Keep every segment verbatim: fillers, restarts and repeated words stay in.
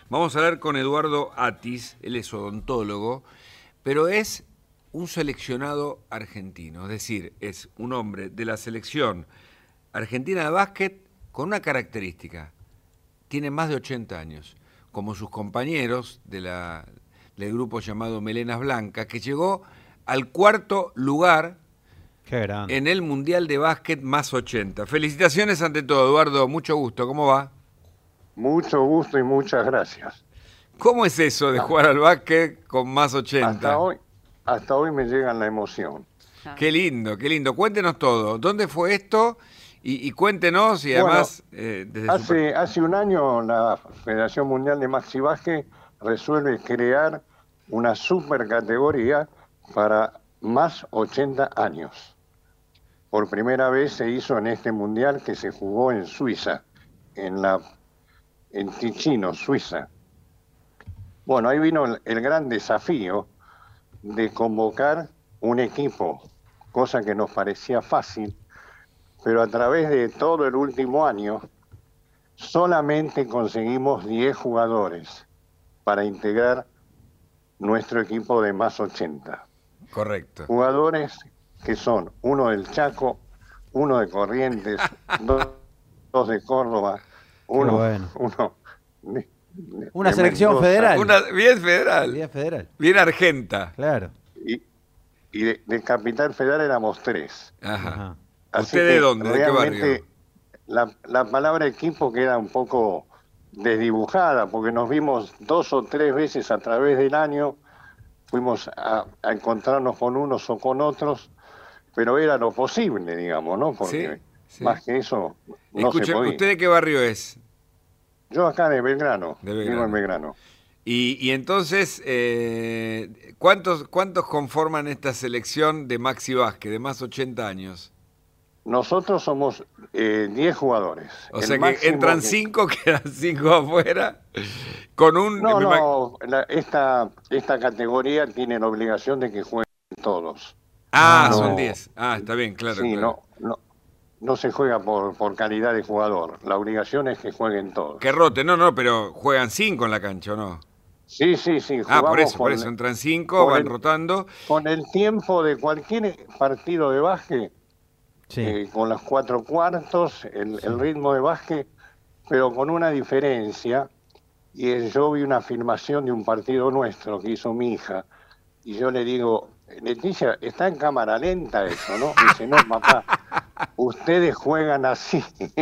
Vamos a hablar con Eduardo Atis, él es odontólogo, pero es un seleccionado argentino, es decir, es un hombre de la selección argentina de básquet con una característica, tiene más de ochenta años, como sus compañeros de la, del grupo llamado Melenas Blancas, que llegó al cuarto lugar en el Mundial de Básquet más ochenta. Felicitaciones ante todo, Eduardo, mucho gusto, ¿cómo va? Mucho gusto y muchas gracias. ¿Cómo es eso de jugar al básquet con más ochenta? Hasta hoy, hasta hoy me llega la emoción. Qué lindo, qué lindo. Cuéntenos todo. ¿Dónde fue esto? Y, y cuéntenos y además... Bueno, eh, desde hace, su... hace un año la Federación Mundial de Maxi Básquet resuelve crear una supercategoría para más ochenta años. Por primera vez se hizo en este Mundial que se jugó en Suiza, en la en Ticino, Suiza. Bueno, ahí vino el, el gran desafío de convocar un equipo, cosa que nos parecía fácil, pero a través de todo el último año solamente conseguimos diez jugadores para integrar nuestro equipo de más ochenta. Correcto. Jugadores que son uno del Chaco, uno de Corrientes, dos, dos de Córdoba, uno, bueno. uno de, de una de selección Mendoza, federal. Una, bien federal. Bien federal. Bien argenta. Claro. Y, y de, de Capital Federal éramos tres. Ajá. Ajá. ¿Usted de dónde? ¿De qué barrio? La, la palabra equipo queda un poco desdibujada, porque nos vimos dos o tres veces a través del año, fuimos a, a encontrarnos con unos o con otros, pero era lo posible, digamos, ¿no? Porque sí, sí. más que eso no Escuche, se podía. ¿usted de qué barrio es? Yo acá de Belgrano, de Belgrano. vivo en Belgrano. Y, y entonces, eh, ¿cuántos, ¿cuántos conforman esta selección de Maxi Básquet, de más ochenta años? Nosotros somos eh, diez jugadores. O sea que entran que... cinco, quedan cinco afuera, con un... No, no, la, esta, esta categoría tiene la obligación de que jueguen todos. Ah, no, son diez. Ah, está bien, claro. Sí, claro. no, no, no se juega por, por calidad de jugador. La obligación es que jueguen todos. Que rote, no, no, pero juegan cinco en la cancha, ¿o no? Sí, sí, sí. Ah, por eso, por eso, entran cinco, van el, rotando. Con el tiempo de cualquier partido de básquet, sí. eh, con los cuatro cuartos, el, sí. el ritmo de básquet, pero con una diferencia, y es, yo vi una filmación de un partido nuestro que hizo mi hija, y yo le digo, Leticia, está en cámara lenta eso, ¿no? Dice, no, papá, ustedes juegan así.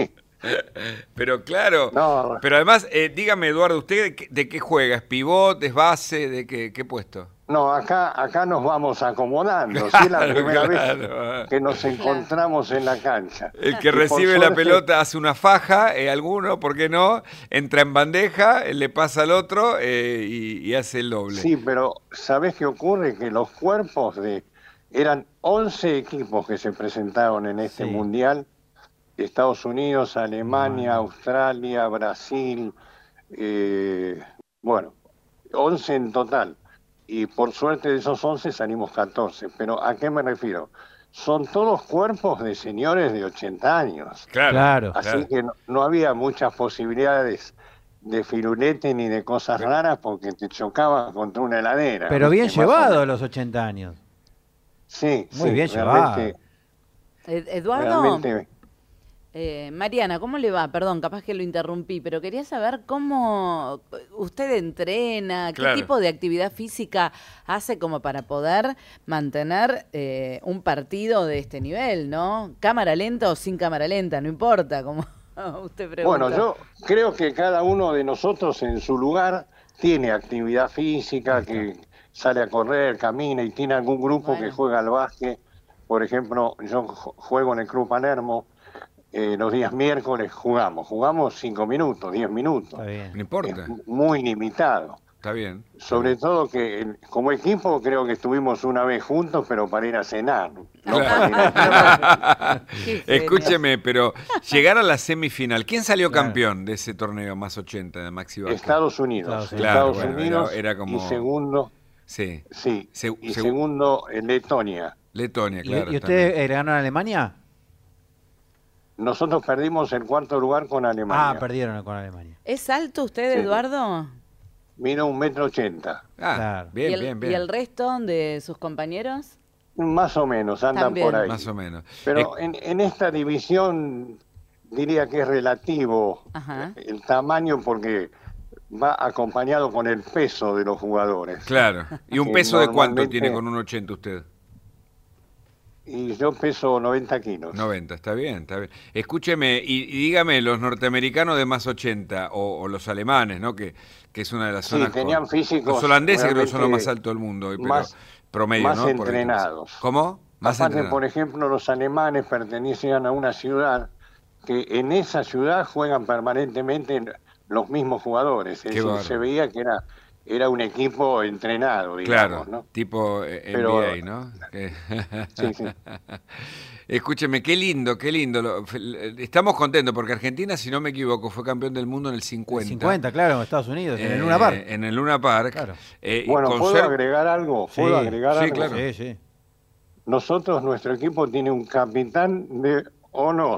Pero claro, no, pero además, eh, dígame, Eduardo, ¿usted de qué, de qué juega? ¿Es pivot, es base, de qué, qué puesto? No, acá, acá nos vamos acomodando, claro, sí es la primera claro. vez que nos encontramos en la cancha. El que y recibe la suerte... pelota hace una faja, eh, alguno, ¿por qué no? Entra en bandeja, le pasa al otro eh, y, y hace el doble. Sí, pero ¿sabés qué ocurre? Que los cuerpos de... Eran once equipos que se presentaron en este sí. Mundial, Estados Unidos, Alemania, wow. Australia, Brasil, eh, bueno, once en total. Y por suerte de esos once salimos catorce. Pero ¿a qué me refiero? Son todos cuerpos de señores de ochenta años. Claro. Así claro. que no, no había muchas posibilidades de firulete ni de cosas raras porque te chocabas contra una heladera. Pero bien llevado a los ochenta años. Sí, muy sí, bien llevado. Eduardo, realmente, eh, Mariana, ¿cómo le va? Perdón, capaz que lo interrumpí, pero quería saber cómo usted entrena, qué claro. tipo de actividad física hace como para poder mantener eh, un partido de este nivel, ¿no? Cámara lenta o sin cámara lenta, no importa, como usted pregunta. Bueno, yo creo que cada uno de nosotros en su lugar tiene actividad física, que sale a correr, camina y tiene algún grupo bueno. que juega al básquet. Por ejemplo, yo juego en el Club Palermo. Eh, los días miércoles jugamos, jugamos cinco minutos, diez minutos. Está bien. No importa. Es muy limitado. Está bien. Está Sobre bien. todo que como equipo creo que estuvimos una vez juntos, pero para ir a cenar. ¿no? Claro. Para ir a... Escúcheme, pero llegar a la semifinal, ¿quién salió claro. campeón de ese torneo más ochenta de Maxi Básquet? Estados Unidos. Claro, Estados bueno, Unidos era, era como... y segundo, sí. Sí, Se, y se... segundo en Letonia. Letonia, claro. ¿Y, y usted ganó en Alemania? Nosotros perdimos el cuarto lugar con Alemania. Ah, perdieron con Alemania. ¿Es alto usted, sí. Eduardo? mido un metro ochenta. Ah, Claro. bien, ¿Y el, bien, ¿Y bien. el resto de sus compañeros? Más o menos, andan También. por ahí. Más o menos. Pero Eh, en, en esta división diría que es relativo Ajá. el tamaño porque va acompañado con el peso de los jugadores. claro. ¿Y un Que peso de cuánto tiene normalmente- con un ochenta usted? Y yo peso noventa kilos. noventa, está bien, está bien. Escúcheme, y, y dígame, los norteamericanos de más ochenta, o, o los alemanes, ¿no? Que, que es una de las Sí, zonas... tenían con- físicos Los holandeses creo que son los más realmente altos del mundo hoy, pero más- promedio, más ¿no? Por ahí, entrenados. ¿Cómo? Más Aparte, entrenados. por ejemplo, los alemanes pertenecían a una ciudad que en esa ciudad juegan permanentemente los mismos jugadores. Es Qué decir, bárbaro. se veía que era, era un equipo entrenado, digamos, Claro, ¿no? tipo eh, Pero- N B A, ¿no? Que- Sí, sí. Escúcheme, qué lindo, qué lindo. Lo- fe- Estamos contentos porque Argentina, si no me equivoco, fue campeón del mundo en el cincuenta. cincuenta, claro, en Estados Unidos, en el Eh, Luna Park. En el Luna Park. Claro. Eh, y Bueno, con ¿puedo ser- agregar algo? Sí, ¿Puedo agregar sí, algo? claro. Sí, sí. Nosotros, nuestro equipo tiene un capitán de honor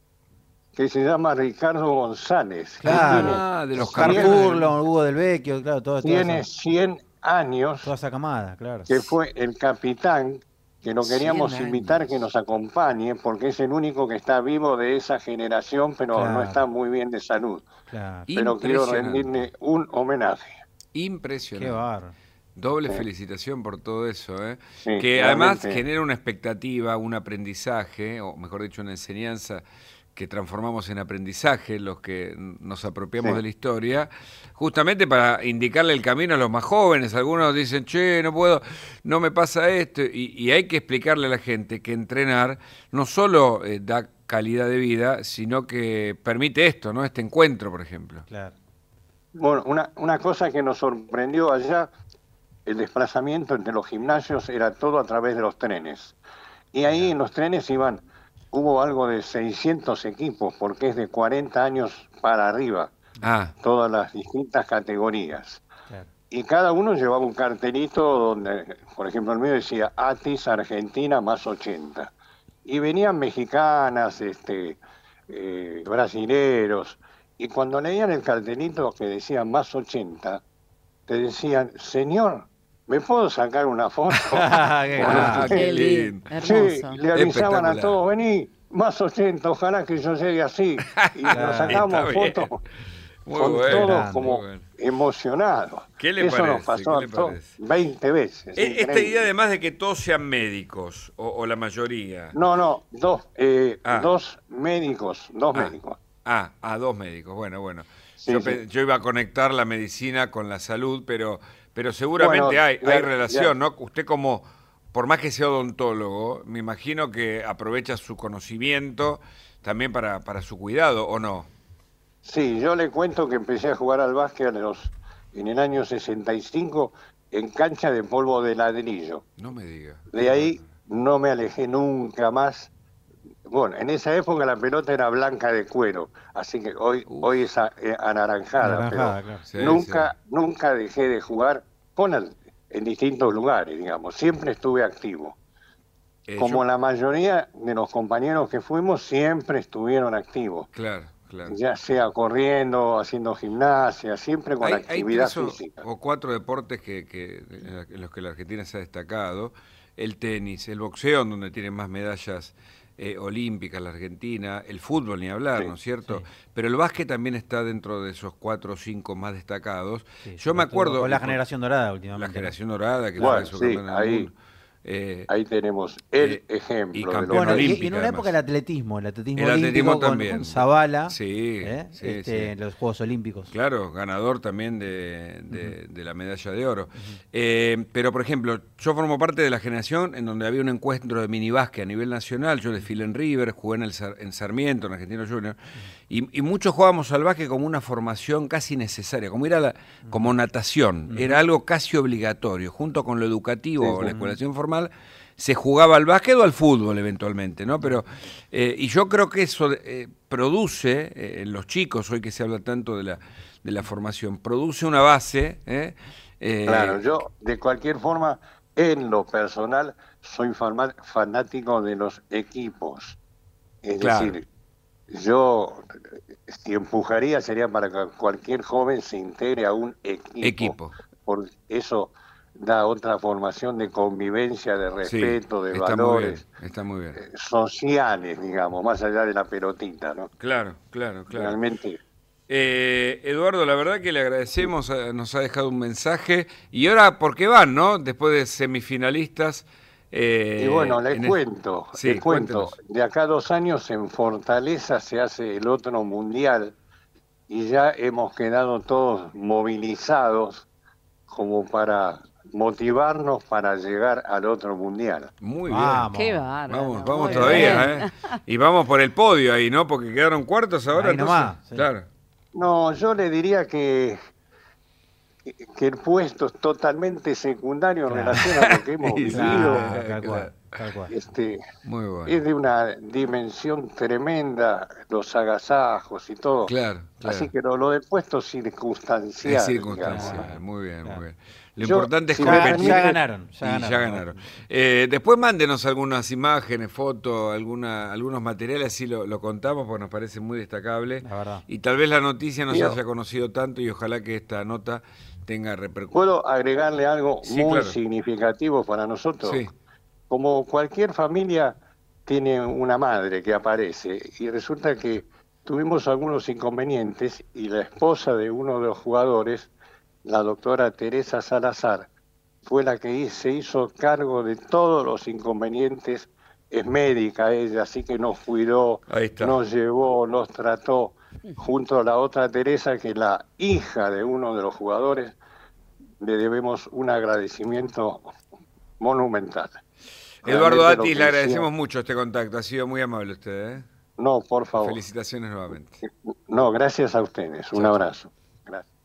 que se llama Ricardo González. que Claro. Ah, de los Oscar campeones del- Furlong, Hugo Del Vecchio, claro, todo, toda, Tiene esa, cien años, toda esa camada, claro. que fue el capitán, que lo queríamos cien invitar años. que nos acompañe, porque es el único que está vivo de esa generación, pero Claro. no está muy bien de salud. Claro. Pero quiero Impresionante. rendirle un homenaje. Impresionante. Qué barro. Doble Sí. felicitación por todo eso, ¿eh? Sí, que además realmente. genera una expectativa, un aprendizaje, o mejor dicho, una enseñanza que transformamos en aprendizaje, los que nos apropiamos Sí. de la historia, justamente para indicarle el camino a los más jóvenes. Algunos dicen, che, no puedo, no me pasa esto, y, y hay que explicarle a la gente que entrenar no solo eh, da calidad de vida, sino que permite esto, ¿no? Este encuentro, por ejemplo. Claro. Bueno, una, una cosa que nos sorprendió allá, el desplazamiento entre los gimnasios era todo a través de los trenes. Y ahí en los trenes iban, hubo algo de seiscientos equipos, porque es de cuarenta años para arriba, Ah, todas las distintas categorías. Claro. Y cada uno llevaba un cartelito donde, por ejemplo, el mío decía Atis Argentina más ochenta. Y venían mexicanas, este, eh, brasileros, y cuando leían el cartelito que decía más ochenta, te decían, señor, ¿me puedo sacar una foto? Qué Ah, grande. qué Qué lindo, lindo. Sí, hermoso. le avisaban a Espectacular. todos, vení, más ochenta, ojalá que yo llegue así. Y Claro. nos sacamos Está bien. fotos Muy con bueno, todos grande, como muy bueno. emocionados. ¿Qué le Eso parece? nos pasó ¿Qué a le todos parece? veinte veces. E- Esta increíble. idea además de que todos sean médicos, o, o la mayoría. No, no, dos, eh, Ah. dos médicos, dos Ah. médicos. Ah, a dos médicos, bueno, bueno. Sí, yo, sí. pe- yo iba a conectar la medicina con la salud, pero, pero seguramente Bueno, hay, ya- hay relación, ya. ¿no? Usted como, por más que sea odontólogo, me imagino que aprovecha su conocimiento también para, para su cuidado, ¿o no? Sí, yo le cuento que empecé a jugar al básquet a los, en el año sesenta y cinco en cancha de polvo de ladrillo. No me diga. De ahí no me alejé nunca más. Bueno, en esa época la pelota era blanca de cuero, así que hoy, Uf. hoy es a- eh, anaranjada, Anaranjada, pero claro. Sí, nunca, nunca dejé de jugar con el- en distintos lugares, digamos. Siempre estuve activo. Eh, Como yo- la mayoría de los compañeros que fuimos, siempre estuvieron activos. Claro, claro. Ya sea corriendo, haciendo gimnasia, siempre con Hay, hay actividad tres o, física. o cuatro deportes que, que- en los que la Argentina se ha destacado. El tenis, el boxeo, en donde tiene más medallas eh, olímpicas la Argentina, el fútbol ni hablar, Sí, ¿no es cierto? sí. Pero el básquet también está dentro de esos cuatro o cinco más destacados. Sí, Yo sobre me todo acuerdo... con la y por- generación dorada La últimamente. generación dorada, que Bueno, fue sí, subcampeona del ahí- mundo. Eh, Ahí tenemos el eh, ejemplo y de campeón lo Bueno, y- y, olímpica, en una además. época el atletismo, el atletismo El atletismo olímpico con- también. con Zavala, Sí, ¿eh? sí, este, sí. en los Juegos Olímpicos. Claro, ganador también de, de- de la medalla de oro. Eh, pero, por ejemplo, yo formo parte de la generación en donde había un encuentro de minibásquet a nivel nacional. Yo desfilé en River, jugué en, el Sar- en Sarmiento, en Argentino Junior. Y, y muchos jugábamos al básquet como una formación casi necesaria, como, ir a la- como natación. Era algo casi obligatorio. Junto con lo educativo Sí, o sí. la escolación formal, se jugaba al básquet o al fútbol eventualmente, ¿no? Pero, eh, y yo creo que eso eh, produce, eh, en los chicos, hoy que se habla tanto de la, de la formación, produce una base. ¿eh? Eh, Claro, yo de cualquier forma, en lo personal, soy fama- fanático de los equipos. Es Claro. decir, yo, si empujaría, sería para que cualquier joven se integre a un equipo. Equipo. Porque eso da otra formación de convivencia, de Sí, respeto, de está muy valores bien, está muy bien. eh, sociales, digamos, más allá de la pelotita, ¿no? Claro, claro, claro. Realmente. Eh, Eduardo, la verdad que le agradecemos, eh, nos ha dejado un mensaje. Y ahora, ¿por qué van, no? Después de semifinalistas. eh, Y bueno, les en el- cuento, Sí, les cuento, cuéntenos. de acá a dos años en Fortaleza se hace el otro mundial y ya hemos quedado todos movilizados como para motivarnos para llegar al otro mundial. Muy bien. Vamos. Qué bárbaro. Vamos, vamos muy todavía, bien. ¿eh? Y vamos por el podio ahí, ¿no? Porque quedaron cuartos ahora. Ahí entonces, nomás, sí. Claro. No, yo le diría que, que que el puesto es totalmente secundario en Claro. relación a lo que hemos Sí, vivido. Claro, tal claro. cual, tal cual. Este, Muy bueno. es de una dimensión tremenda, los agasajos y todo. Claro, claro. Así que lo, lo del puesto es circunstancial. Es circunstancial, digamos. muy bien, Claro. muy bien. Lo Yo, importante es si Ya, me competir. ya permite- ganaron, ya y ganaron. ya ganaron. Eh, después mándenos algunas imágenes, fotos, alguna, algunos materiales, así lo, lo contamos porque nos parece muy destacable. La verdad. Y tal vez la noticia no se Mío. haya conocido tanto y ojalá que esta nota tenga repercusión. ¿Puedo agregarle algo Sí, muy claro. significativo para nosotros? Sí, Como cualquier familia tiene una madre que aparece y resulta que tuvimos algunos inconvenientes y la esposa de uno de los jugadores, la doctora Teresa Salazar, fue la que hi- se hizo cargo de todos los inconvenientes. Es médica ella, así que nos cuidó, Ahí está. nos llevó, nos trató, junto a la otra Teresa, que es la hija de uno de los jugadores, le debemos un agradecimiento monumental. Eduardo Realmente lo Atis, que le decía- agradecemos mucho este contacto. Ha sido muy amable usted, ¿eh? No, por favor. Felicitaciones nuevamente. No, gracias a ustedes. Un Chao, chao. abrazo. Gracias.